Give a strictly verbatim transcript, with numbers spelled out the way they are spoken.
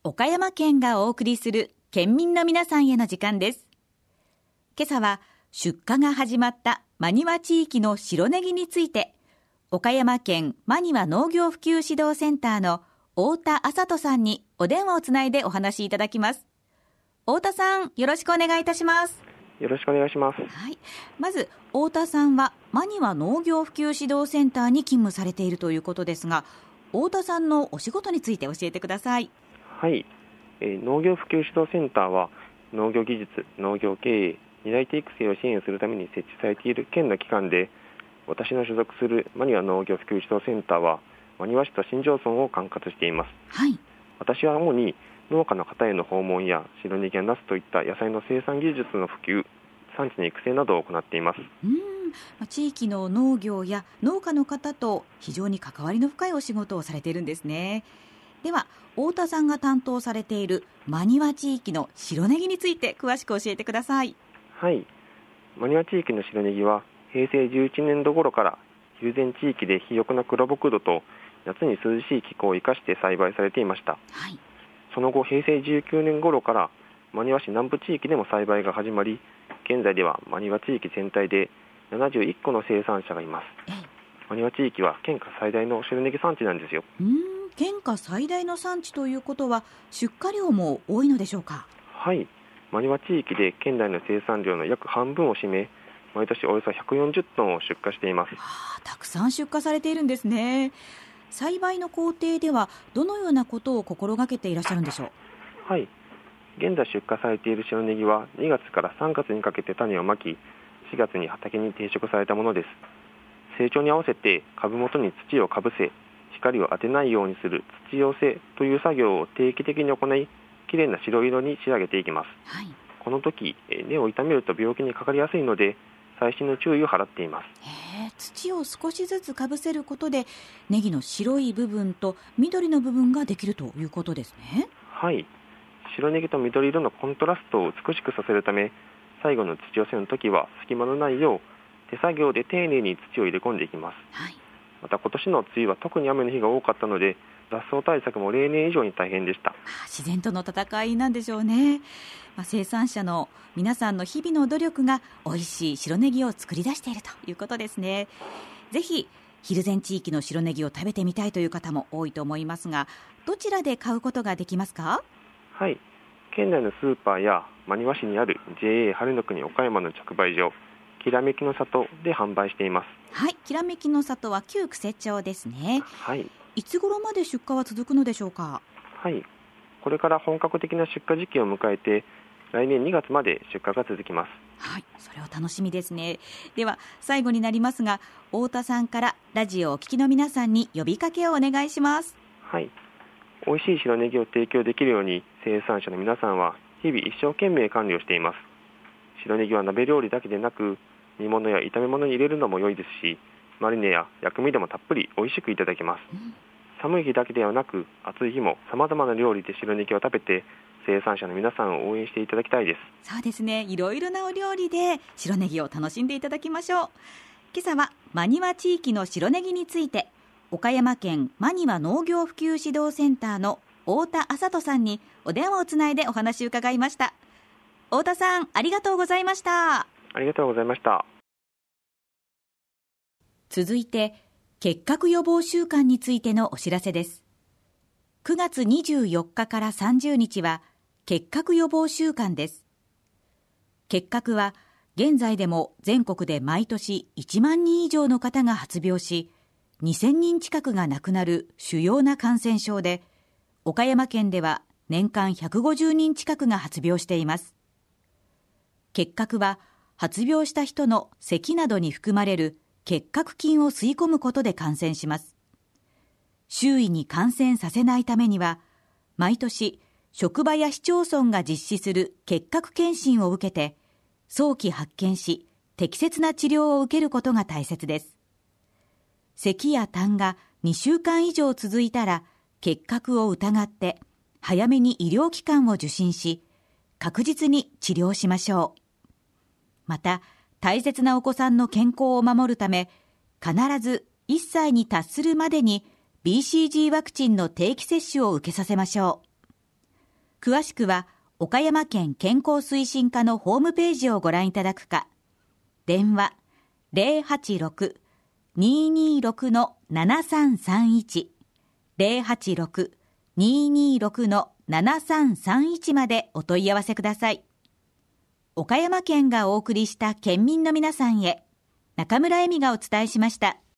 岡山県がお送りする県民の皆さんへの時間です。今朝は出荷が始まった真庭地域の白ネギについて、岡山県真庭農業普及指導センターの太田麻人さんにお電話をつないでお話しいただきます。太田さん、よろしくお願いいたします。 よろしくお願いします。 はい、まず太田さんは真庭農業普及指導センターに勤務されているということですが、太田さんのお仕事について教えてください。 はい、えー、農業普及指導センターは農業技術、農業経営、担い手育成を支援するために設置されている県の機関で、私の所属する真庭農業普及指導センターは真庭市と新庄村を管轄しています。 はい、 私は主に農家の方への訪問や白ネギやナスといった野菜の生産技術の普及、産地の育成などを行っています。 うん、地域の農業や農家の方と非常に関わりの深いお仕事をされているんですね。では太田さんが担当されている真庭地域の白ネギについて詳しく教えてください。 はい、真庭地域の白ネギはへいせいじゅういちねんど頃から蒜山地域で肥沃な黒木土と夏に涼しい気候を生かして栽培されていました。 はい、 その後へいせいじゅうきゅうねん頃から真庭市南部地域でも栽培が始まり、現在では真庭地域全体でななじゅういっこの生産者がいます。真庭地域は県下最大の白ネギ産地なんですよ。 うーん、県下最大の産地ということは出荷量も多いのでしょうか。 はい、真庭地域で県内の生産量の約半分を占め、毎年およそひゃくよんじゅっトンを出荷しています。 はあ、たくさん出荷されているんですね。栽培の工程ではどのようなことを心がけていらっしゃるんでしょう。 はい、現在出荷されている白ネギはにがつからさんがつにかけて種をまき、しがつに畑に定植されたものです。成長に合わせて株元に土をかぶせ、光を当てないようにする土寄せという作業を定期的に行い、きれいな白色に仕上げていきます。 はい、 この時根を傷めると病気にかかりやすいので細心の注意を払っています。 へー、土を少しずつかぶせることでネギの白い部分と緑の部分ができるということですね。 はい、白ネギと緑色のコントラストを美しくさせるため、最後の土寄せの時は隙間のないよう手作業で丁寧に土を入れ込んでいきます。 はい、 また今年の梅雨は特に雨の日が多かったので、雑草対策も例年以上に大変でした。 自然との戦いなんでしょうね。まあ、生産者の皆さんの日々の努力が美味しい白ネギを作り出しているということですね。ぜひ蒜山地域の白ネギを食べてみたいという方も多いと思いますが、どちらで買うことができますか？ はい、県内のスーパーや真庭市にある ジェーエー 春の国岡山の直売所きらめきの里で販売しています。 はい、きらめきの里は旧久世町ですね。 はい、 いつ頃まで出荷は続くのでしょうか？ はい、これから本格的な出荷時期を迎えて、来年にがつまで出荷が続きます。 はい、それは楽しみですね。では最後になりますが、太田さんからラジオをお聞きの皆さんに呼びかけをお願いします。 はい、美味しい白ネギを提供できるように生産者の皆さんは日々一生懸命管理をしています。白ネギは鍋料理だけでなく煮物や炒め物に入れるのも良いですし、マリネや薬味でもたっぷり美味しくいただけます。うん、寒い日だけではなく暑い日も様々な料理で白ネギを食べて生産者の皆さんを応援していただきたいです。 そうですね、いろいろなお料理で白ネギを楽しんでいただきましょう。今朝は真庭地域の白ネギについて、岡山県真庭農業普及指導センターの太田麻人さんにお電話をつないでお話を伺いました。太田さん、ありがとうございました。 ありがとうございました。 続いて結核予防週間についてのお知らせです。くがつにじゅうよっかからさんじゅうにちは結核予防週間です。結核は現在でも全国で毎年いちまんにん以上の方が発病し、にせんにん近くが亡くなる主要な感染症で、岡山県では年間ひゃくごじゅうにん近くが発病しています。結核は発病した人の咳などに含まれる結核菌を吸い込むことで感染します。周囲に感染させないためには、毎年職場や市町村が実施する結核検診を受けて、早期発見し適切な治療を受けることが大切です。咳や痰がにしゅうかん以上続いたら、結核を疑って早めに医療機関を受診し、確実に治療しましょう。また、大切なお子さんの健康を守るため、必ずいっさいに達するまでに ビーシージー ワクチンの定期接種を受けさせましょう。 詳しくは岡山県健康推進課のホームページをご覧いただくか、電話 ゼロはちろく にーにーろく ななさんさんいち ゼロはちろく にーにーろく ななさんさんいちまでお問い合わせください。岡山県がお送りした県民の皆さんへ、中村恵美がお伝えしました。